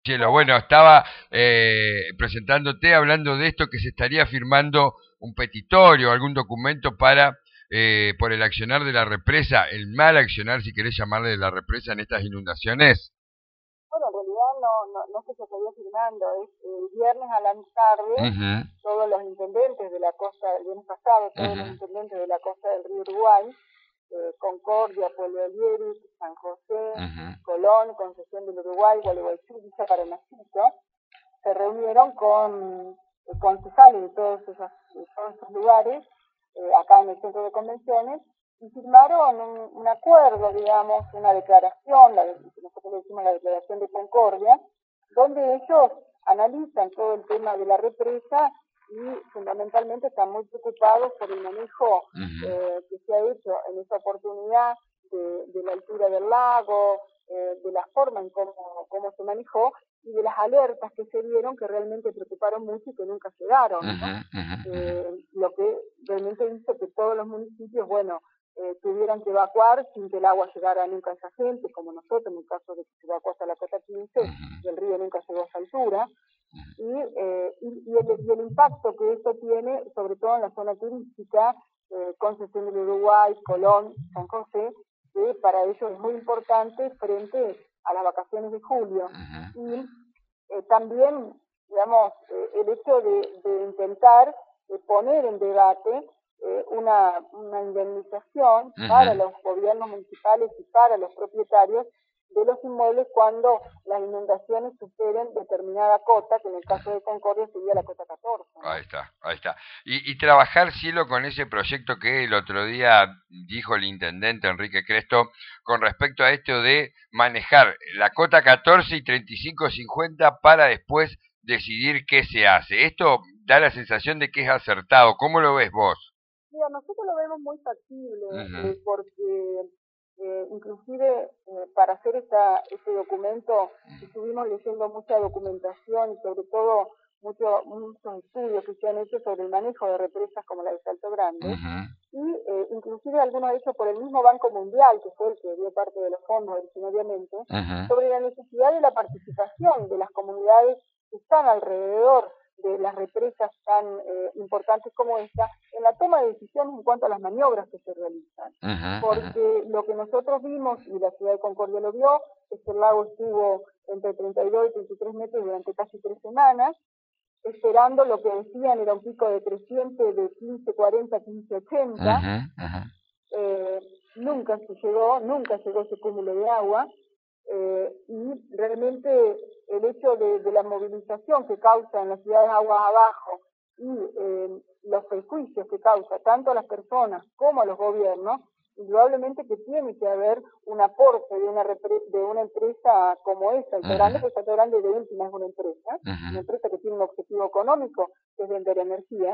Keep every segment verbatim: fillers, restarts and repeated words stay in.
Cielo, bueno, estaba eh, presentándote hablando de esto que se estaría firmando un petitorio, algún documento para, eh, por el accionar de la represa, el mal accionar, si querés llamarle, de la represa en estas inundaciones. Bueno, en realidad no, no, no se seguía firmando, es el viernes a la tarde, Ujú, todos los intendentes de la costa, el viernes pasado, todos ujú, los intendentes de la costa del río Uruguay, eh, Concordia, Pueblo Alieri, San José, ujú, Colón, Concesión del Uruguay, Gualeguaychú, Villa Paranacito, se reunieron con eh, concejales de todos esos, de todos esos lugares, eh, acá en el centro de convenciones, y firmaron un, un acuerdo, digamos, una declaración, la, nosotros le decimos la declaración de Concordia, donde ellos analizan todo el tema de la represa y fundamentalmente están muy preocupados por el manejo ujú, eh, que se ha hecho en esta oportunidad de, de la altura del lago, eh, de la forma en cómo, cómo se manejó y de las alertas que se dieron que realmente preocuparon mucho y que nunca llegaron, ¿no? ujú, ujú, ujú, Eh, lo que realmente hizo que todos los municipios, bueno, eh, tuvieran que evacuar sin que el agua llegara nunca a esa gente, como nosotros, en el caso de que se evacuó hasta la cota quince ujú, y el río nunca llegó a esa altura, y, eh, y, y, el, y, el, impacto que esto tiene, sobre todo en la zona turística, eh, Concepción del Uruguay, Colón, San José, que para ellos es muy importante frente a las vacaciones de julio. ujú, Y eh, también, digamos, eh, el hecho de, de intentar eh, poner en debate eh, una, una indemnización ujú. para los gobiernos municipales y para los propietarios de los inmuebles cuando las inundaciones superen determinada cota, que en el caso de Concordia sería la cota catorce, Ahí ¿no? está, ahí está. Y, y trabajar, Cielo, con ese proyecto que el otro día dijo el intendente Enrique Cresto con respecto a esto de manejar la cota catorce y treinta y cinco cincuenta para después decidir qué se hace. Esto da la sensación de que es acertado. ¿Cómo lo ves vos? Mira, nosotros lo vemos muy factible, Ujú, eh, porque eh, inclusive eh, para hacer esta, este documento estuvimos leyendo mucha documentación y sobre todo mucho, muchos estudios que se han hecho sobre el manejo de represas como la de Salto Grande, ujú, y eh, inclusive algunos hechos por el mismo Banco Mundial, que fue el que dio parte de los fondos originariamente, ujú, sobre la necesidad de la participación de las comunidades que están alrededor de las represas tan eh, importantes como esta, en la toma de decisiones en cuanto a las maniobras que se realizan. ujú, ujú. Porque lo que nosotros vimos, y la ciudad de Concordia lo vio, es que el lago estuvo entre treinta y dos y treinta y tres metros durante casi tres semanas, esperando lo que decían era un pico de creciente de quince cuarenta, quince ochenta, Ujú, ujú, eh, nunca se llegó, nunca llegó ese cúmulo de agua, eh, y realmente el hecho de, de la movilización que causa en las ciudades aguas abajo y eh, los perjuicios que causa tanto a las personas como a los gobiernos, indudablemente que tiene que haber un aporte de una, de una empresa como esta, el ujú, Grande, pues el Grande de última es una empresa, ujú, una empresa que tiene un objetivo económico, que es vender energía,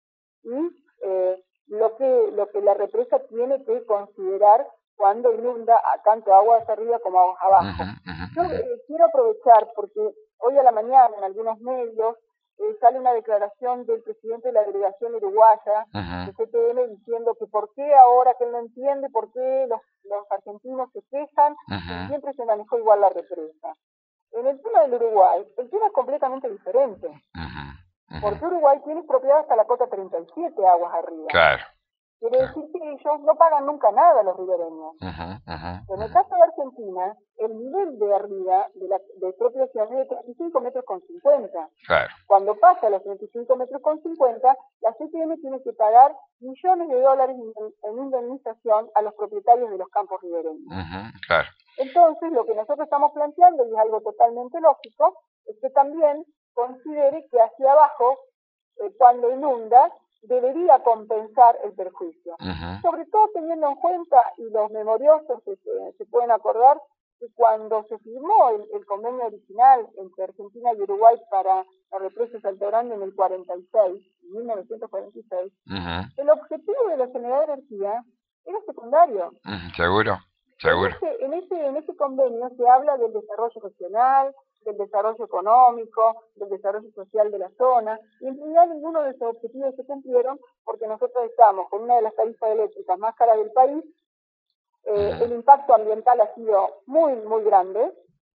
y eh, lo que lo que la represa tiene que considerar cuando inunda a tanto aguas arriba como aguas ujú, abajo. ujú, Yo ujú. eh, quiero aprovechar porque hoy a la mañana en algunos medios eh, sale una declaración del presidente de la delegación uruguaya Ujú, de C T M diciendo que por qué ahora que él no entiende, por qué los, los argentinos se quejan ujú, y siempre se manejó igual la represa. En el tema del Uruguay, el tema es completamente diferente, ujú, ujú. porque Uruguay tiene propiedad hasta la cota treinta y siete aguas arriba. Claro, Quiere claro. decir que ellos no pagan nunca nada a los ribereños. Ujú, ujú, En el ujú. caso de Argentina, el nivel de arriba de la de expropiación es de treinta y cinco metros con cincuenta. Claro. Cuando pasa a los treinta y cinco metros con cincuenta, la C T M tiene que pagar millones de dólares en indemnización a los propietarios de los campos ribereños. Ujú, claro. Entonces, lo que nosotros estamos planteando, y es algo totalmente lógico, es que también considere que hacia abajo, eh, cuando inunda, debería compensar el perjuicio. Ujú, Sobre todo teniendo en cuenta, y los memoriosos se, se pueden acordar, que cuando se firmó el, el convenio original entre Argentina y Uruguay para la represa de Salto Grande en el cuarenta y seis, mil novecientos cuarenta y seis, ujú, el objetivo de la generar energía era secundario. ujú. Seguro, En seguro. ese, en, ese, en ese convenio se habla del desarrollo regional, del desarrollo económico, del desarrollo social de la zona, y en realidad ninguno de esos objetivos se cumplieron porque nosotros estamos con una de las tarifas eléctricas más caras del país, eh, Ujú, el impacto ambiental ha sido muy, muy grande,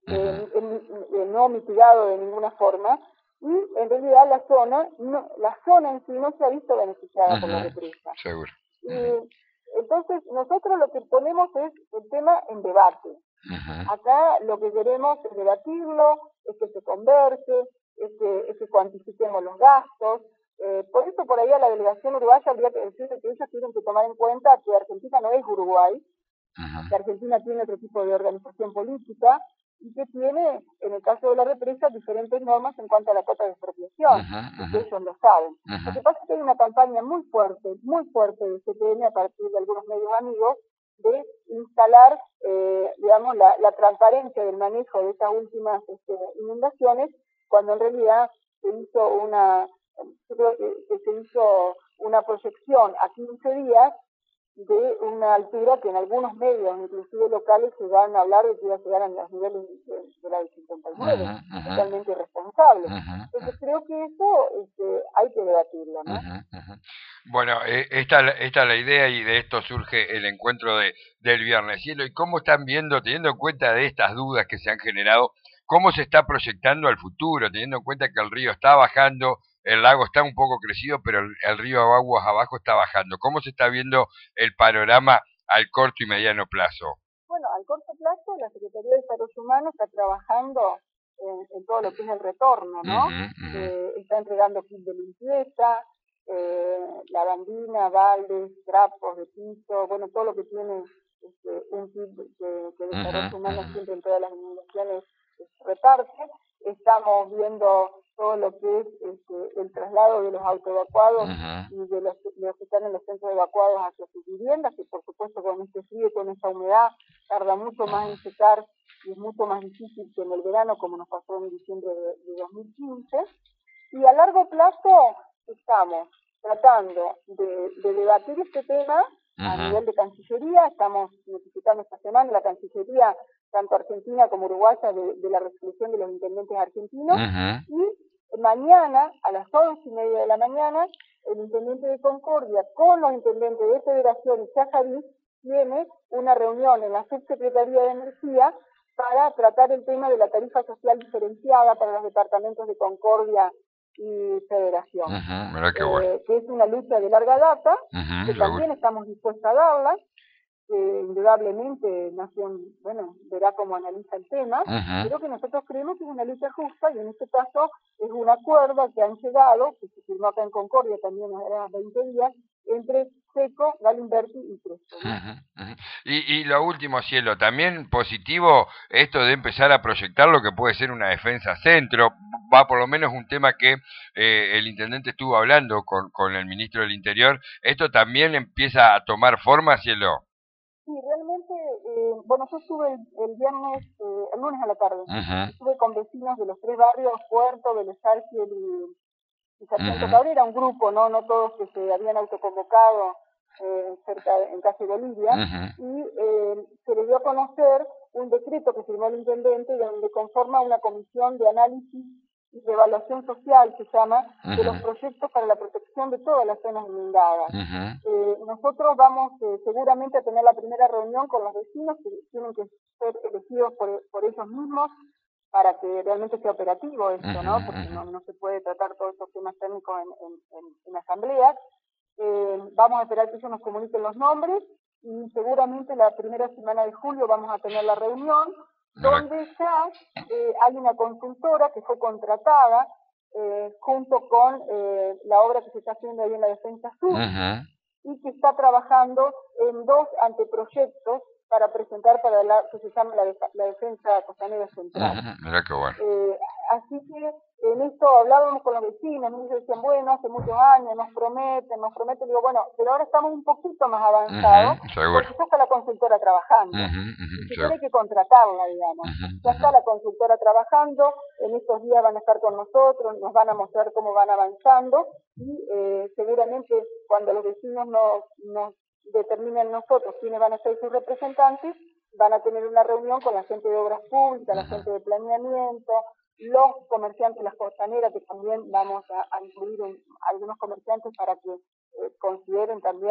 eh, uh-huh. eh, no mitigado de ninguna forma, y en realidad la zona, no, la zona en sí no se ha visto beneficiada uh-huh. por la represa. Seguro. Y uh-huh. entonces nosotros lo que ponemos es el tema en debate. Uh-huh. Acá lo que queremos es debatirlo, es que se converse, es que, es que cuantifiquemos los gastos. Eh, por eso por ahí a la delegación uruguaya habría que decirle que ellos tienen que tomar en cuenta que Argentina no es Uruguay, uh-huh. que Argentina tiene otro tipo de organización política y que tiene, en el caso de la represa, diferentes normas en cuanto a la cota de expropiación, uh-huh. y que ellos lo saben. Uh-huh. Lo que pasa es que hay una campaña muy fuerte, muy fuerte de C T M a partir de algunos medios amigos de instalar, eh, digamos, la, la transparencia del manejo de estas últimas este, inundaciones, cuando en realidad se hizo una, yo creo que, que se hizo una proyección a quince días de una altura que en algunos medios, inclusive locales, se van a hablar de que iba a llegar a los niveles de, de la del cincuenta y nueve, uh-huh, uh-huh. totalmente irresponsable. Uh-huh, Entonces uh-huh. creo que eso este, hay que debatirlo, ¿no? Uh-huh, uh-huh. Bueno, eh, esta, esta es la idea y de esto surge el encuentro de, del viernes. Cielo, ¿y cómo están viendo, teniendo en cuenta de estas dudas que se han generado, cómo se está proyectando al futuro, teniendo en cuenta que el río está bajando, el lago está un poco crecido, pero el, el río aguas abajo está bajando? ¿Cómo se está viendo el panorama al corto y mediano plazo? Bueno, al corto plazo la Secretaría de Desarrollo Humano está trabajando en, en todo lo que es el retorno, ¿no? Uh-huh, uh-huh. Eh, está entregando kit de limpieza, eh, lavandina, baldes, trapos de piso, bueno, todo lo que tiene este, un kit de, de Desarrollo uh-huh, Humano uh-huh. siempre en todas las inundaciones se reparte. Estamos viendo todo lo que es este, el traslado de los autoevacuados uh-huh. y de los, de los que están en los centros evacuados hacia sus viviendas, que por supuesto con este frío y con esta humedad tarda mucho más en secar y es mucho más difícil que en el verano, como nos pasó en diciembre de, de dos mil quince. Y a largo plazo estamos tratando de, de debatir este tema uh-huh. a nivel de Cancillería. Estamos notificando esta semana la Cancillería, tanto argentina como uruguaya, de, de la resolución de los intendentes argentinos. Uh-huh. Y mañana, a las once y media de la mañana, el intendente de Concordia con los intendentes de Federación y Chajarí tiene una reunión en la Subsecretaría de Energía para tratar el tema de la tarifa social diferenciada para los departamentos de Concordia y Federación, uh-huh, mira qué eh, bueno. que es una lucha de larga data, uh-huh, que también seguro. Estamos dispuestos a darla, que indudablemente Nación, bueno, verá cómo analiza el tema, uh-huh. pero que nosotros creemos que es una lucha justa y en este caso es un acuerdo al que han llegado, que se firmó acá en Concordia también hace veinte días, entre Seco, Galimberti y Crespo, ¿no? Uh-huh, uh-huh. Y, y lo último, Cielo, también positivo esto de empezar a proyectar lo que puede ser una defensa centro, va por lo menos un tema que eh, el intendente estuvo hablando con, con el ministro del Interior, esto también empieza a tomar forma, Cielo. Sí, realmente, eh, bueno, yo estuve el, el viernes, eh, el lunes a la tarde, uh-huh. estuve con vecinos de los tres barrios, Puerto, Vélez Arfiel y, y Sarmiento uh-huh. Cabrera, un grupo, no no todos que se habían autoconvocado eh, cerca en Calle Bolivia, uh-huh. y eh, se le dio a conocer un decreto que firmó el intendente donde conforma una comisión de análisis y de evaluación social, se llama, uh-huh. de los proyectos para la protección de todas las zonas inundadas. Uh-huh. Eh, nosotros vamos eh, seguramente a tener la primera reunión con los vecinos, que tienen que ser elegidos por, por ellos mismos para que realmente sea operativo esto, uh-huh. ¿no? Porque no, no se puede tratar todos estos temas técnicos en, en, en, en asambleas. Eh, vamos a esperar que ellos nos comuniquen los nombres y seguramente la primera semana de julio vamos a tener la reunión donde ya eh, hay una consultora que fue contratada eh, junto con eh, la obra que se está haciendo ahí en la Defensa Sur uh-huh. y que está trabajando en dos anteproyectos para presentar para la que se llama la, de, la Defensa Costanera Central. Uh-huh. Mira qué bueno. Eh, así que en esto hablábamos con los vecinos, y ellos decían, bueno, hace muchos años nos prometen, nos prometen, digo, bueno, pero ahora estamos un poquito más avanzados, uh-huh, porque ya está la consultora trabajando, uh-huh, uh-huh, y se tiene que contratarla, digamos. Uh-huh, ya está la consultora trabajando, en estos días van a estar con nosotros, nos van a mostrar cómo van avanzando, y eh, seguramente cuando los vecinos nos, nos determinen nosotros quiénes van a ser sus representantes, van a tener una reunión con la gente de obras públicas, uh-huh. la gente de planeamiento, los comerciantes, las costaneras, que también vamos a, a incluir en algunos comerciantes para que eh, consideren también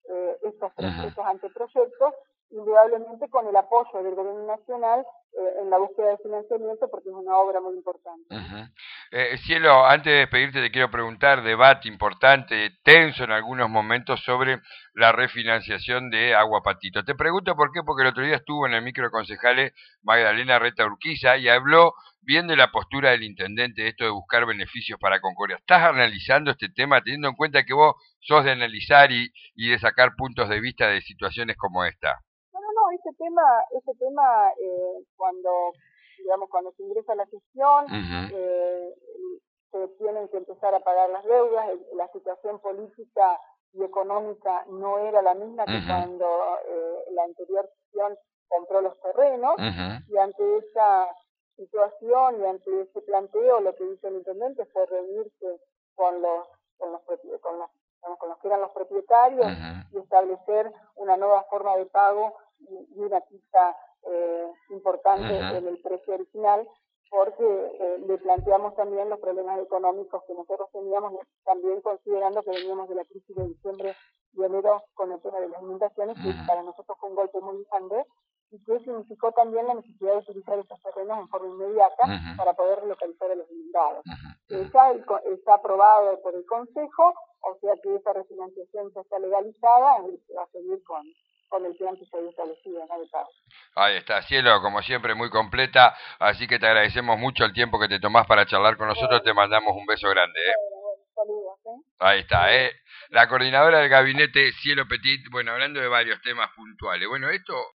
eh, estos, uh-huh. estos anteproyectos, indudablemente con el apoyo del gobierno nacional eh, en la búsqueda de financiamiento, porque es una obra muy importante. Uh-huh. eh, Cielo, antes de despedirte te quiero preguntar, debate importante, tenso en algunos momentos sobre la refinanciación de Agua Patito. Te pregunto por qué, porque el otro día estuvo en el micro de concejales Magdalena Reta Urquiza y habló bien de la postura del intendente, esto de buscar beneficios para Concordia. ¿Estás analizando este tema teniendo en cuenta que vos sos de analizar y, y de sacar puntos de vista de situaciones como esta? No, no, no, ese tema, ese tema eh, cuando, digamos, cuando se ingresa a la gestión, uh-huh. eh, se tienen que empezar a pagar las deudas, la situación política y económica no era la misma que uh-huh. cuando eh, la anterior gestión compró los terrenos, uh-huh. y ante esa situación y ante ese planteo lo que hizo el intendente fue reunirse con los, con los, con los con los que eran los propietarios uh-huh. y establecer una nueva forma de pago y una quita eh, importante uh-huh. en el precio original, porque eh, le planteamos también los problemas económicos que nosotros teníamos, también considerando que veníamos de la crisis de diciembre y enero con el tema de las inundaciones, uh-huh. que para nosotros fue un golpe muy grande, y que significó también la necesidad de utilizar esos terrenos en forma inmediata uh-huh. para poder relocalizar a los inundados. Uh-huh. Eh, ya el, está aprobado por el Consejo, o sea que esa refinanciación ya está legalizada y se va a seguir con, con el plan que se había establecido, ¿no? De pago. Ahí está, Cielo, como siempre, muy completa, así que te agradecemos mucho el tiempo que te tomás para charlar con nosotros, bueno, te mandamos un beso grande. ¿eh? Bueno, bueno, saludos, ¿eh? Ahí está, ¿eh? La coordinadora del gabinete, Cielo Petit, bueno, hablando de varios temas puntuales. Bueno, esto...